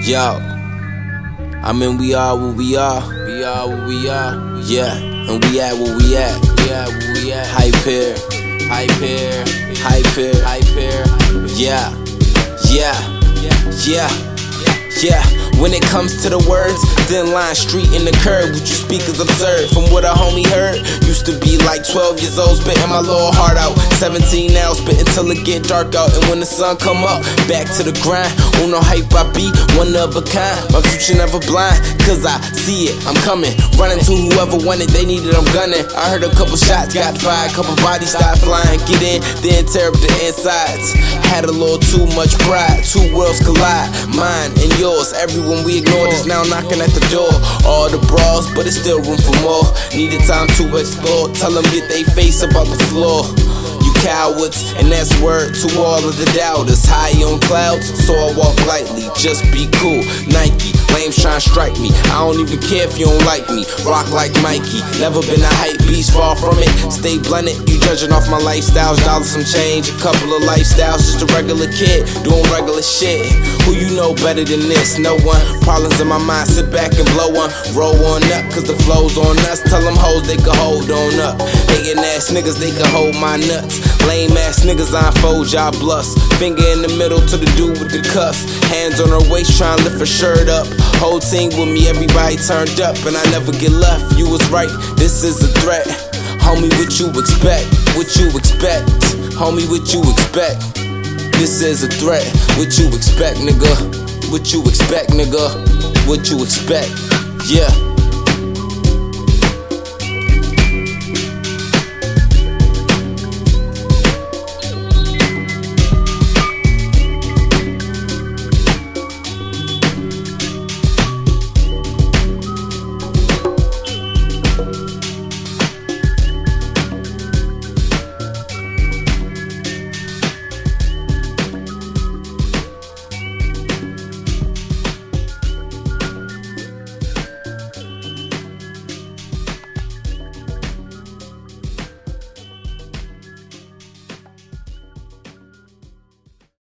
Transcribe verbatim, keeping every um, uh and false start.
Yo, I mean we are what we are, we are what we are, yeah, and we at what we at, we at what we at. Hype here, hype here, hype here, hype here, yeah, yeah, yeah, yeah. When it comes to the words, thin line, street in the curb, what you speak is absurd. From what a homie heard, used to be like twelve years old, spitting my little heart out. seventeen now, spitting till it get dark out. And when the sun come up, back to the grind. On no hype I be, one of a kind. My future never blind, cause I see it, I'm coming. Running to whoever wanted, they needed, I'm gunning. I heard a couple shots, got fired, couple bodies start flying. Get in, then tear up the insides. Had a little too much pride, two worlds collide. Mine and yours, everyone we ignored is now knocking at the door. All the bras, but it's still room for more. Needed time to explore, tell them get they face about the floor. You cowards, and that's word to all of the doubters. High on clouds, so I walk lightly, just be cool. Nike, lames tryna strike me, I don't even care if you don't like me. Rock like Mikey, never been a hype beast, far from it. Stay blunted, you judging off my lifestyles. Dollars some change, a couple of lifestyles. Just a regular kid, doing regular shit. Who you know better than this? No one. Problems in my mind, sit back and blow one. Roll on up, cause the flow's on us. Tell them hoes they can hold on up. Hating ass niggas, they can hold my nuts. Lame ass niggas, I unfold y'all bluffs. Finger in the middle to the dude with the cuffs. Hands on her waist, trying to lift her shirt up. Whole team with me, everybody turned up. And I never get left, you was right, this is a threat. Homie, what you expect? What you expect? Homie, what you expect? This is a threat. What you expect, nigga? What you expect, nigga? What you expect? Yeah.